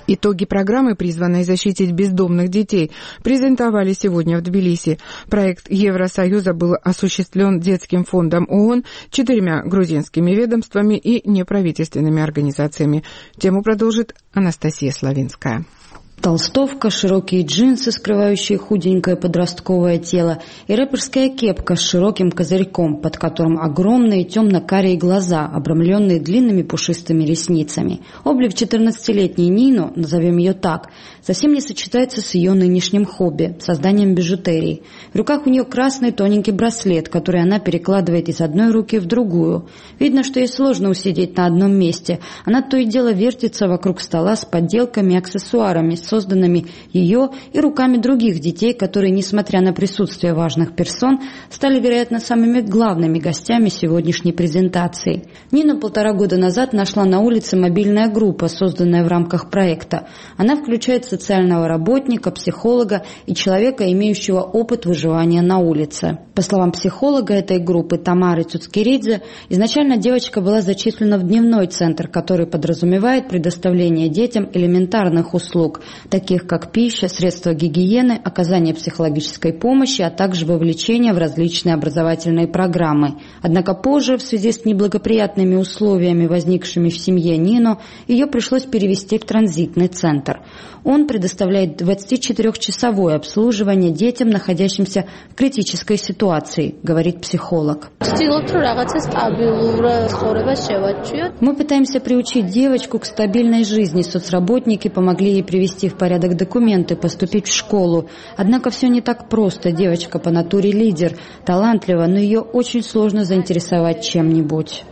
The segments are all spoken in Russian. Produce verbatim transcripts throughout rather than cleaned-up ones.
Итоги программы, призванной защитить бездомных детей, презентовали сегодня в Тбилиси. Проект Евросоюза был осуществлен Детским фондом ООН, четырьмя грузинскими ведомствами и неправительственными организациями. Тему продолжит Анастасия Славинская. Толстовка, широкие джинсы, скрывающие худенькое подростковое тело, и рэперская кепка с широким козырьком, под которым огромные темно-карие глаза, обрамленные длинными пушистыми ресницами. Облик четырнадцатилетней Нино, назовем ее так, совсем не сочетается с ее нынешним хобби – созданием бижутерии. В руках у нее красный тоненький браслет, который она перекладывает из одной руки в другую. Видно, что ей сложно усидеть на одном месте. Она то и дело вертится вокруг стола с подделками и аксессуарами, созданными ее и руками других детей, которые, несмотря на присутствие важных персон, стали, вероятно, самыми главными гостями сегодняшней презентации. Нину полтора года назад нашла на улице мобильная группа, созданная в рамках проекта. Она включает социального работника, психолога и человека, имеющего опыт выживания на улице. По словам психолога этой группы Тамары Цуцкиридзе, изначально девочка была зачислена в дневной центр, который подразумевает предоставление детям элементарных услуг, таких как пища, средства гигиены, оказание психологической помощи, а также вовлечение в различные образовательные программы. Однако позже, в связи с неблагоприятными условиями, возникшими в семье Нино, ее пришлось перевести в транзитный центр. Он предоставляет двадцатичетырёхчасовое обслуживание детям, находящимся в критической ситуации, говорит психолог. Мы пытаемся приучить девочку к стабильной жизни. Соцработники помогли ей привести в порядок документы, поступить в школу. Однако все не так просто. Девочка по натуре лидер, талантлива, но ее очень сложно заинтересовать чем-нибудь.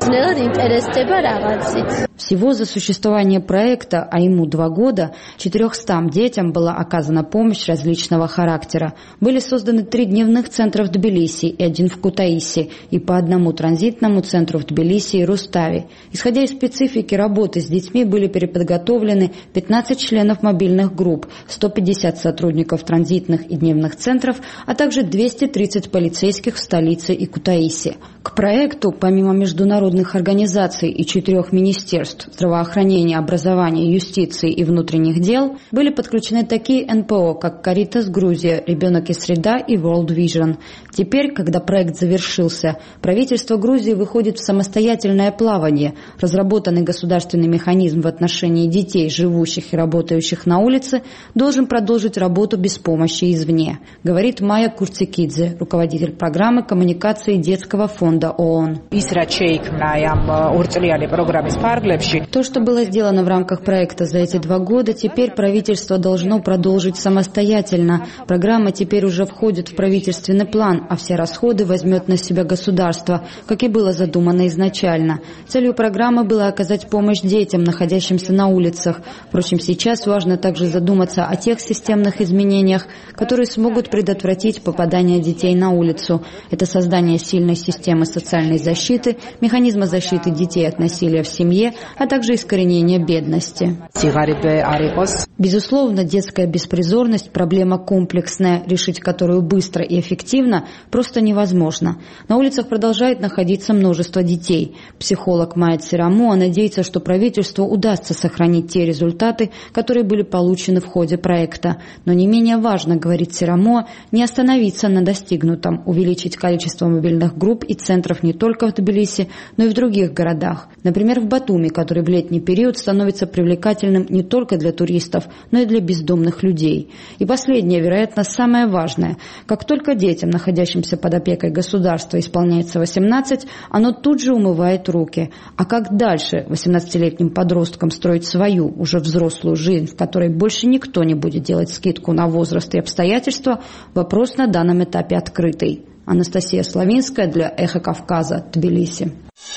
Всего за существование проекта, а ему два года, четырёхстам детям была оказана помощь различного характера. Были созданы три дневных центра в Тбилиси и один в Кутаиси, и по одному транзитному центру в Тбилиси и Руставе. Исходя из специфики работы с детьми, были переподготовлены пятнадцать членов мобильных групп, сто пятьдесят сотрудников транзитных и дневных центров, а также двести тридцать полицейских в столице и Кутаиси. К проекту, помимо международных организаций и четырех министерств – здравоохранения, образования, юстиции и внутренних дел, были подключены такие эн пэ о, как Caritas Грузия, Ребенок и среда и World Vision. Теперь, когда проект завершился, правительство Грузии выходит в самостоятельное плавание. Разработанный государственный механизм в отношении детей, живущих и работающих на улице, должен продолжить работу без помощи извне, говорит Майя Курцикидзе, руководитель программы коммуникации Детского фонда ООН. То, что было сделано в рамках проекта за эти два года, теперь правительство должно продолжить самостоятельно. Программа теперь уже входит в правительственный план, а все расходы возьмет на себя государство, как и было задумано изначально. Целью программы было оказать помощь детям, находящимся на улицах. Впрочем, сейчас важно также задуматься о тех системных изменениях, которые смогут предотвратить попадание детей на улицу. Это создание сильной системы социальной защиты, механизма защиты детей от насилия в семье, а также искоренение бедности. Безусловно, детская беспризорность – проблема комплексная, решить которую быстро и эффективно просто невозможно. На улицах продолжает находиться множество детей. Психолог Майя Церамуа надеется, что правительству удастся сохранить те результаты, которые были получены в ходе проекта. Но не менее важно, говорит Церамуа, не остановиться на достигнутом, увеличить количество мобильных групп и центров не только в Тбилиси, но и в других городах. Например, в Батуми, который в летний период становится привлекательным не только для туристов, но и для бездомных людей. И последнее, вероятно, самое важное. Как только детям, находящимся под опекой государства, исполняется восемнадцать, оно тут же умывает руки. А как дальше восемнадцатилетним подросткам строить свою, уже взрослую жизнь, в которой больше никто не будет делать скидку на возраст и обстоятельства, вопрос на данном этапе открытый. Анастасия Славинская для Эхо Кавказа, Тбилиси.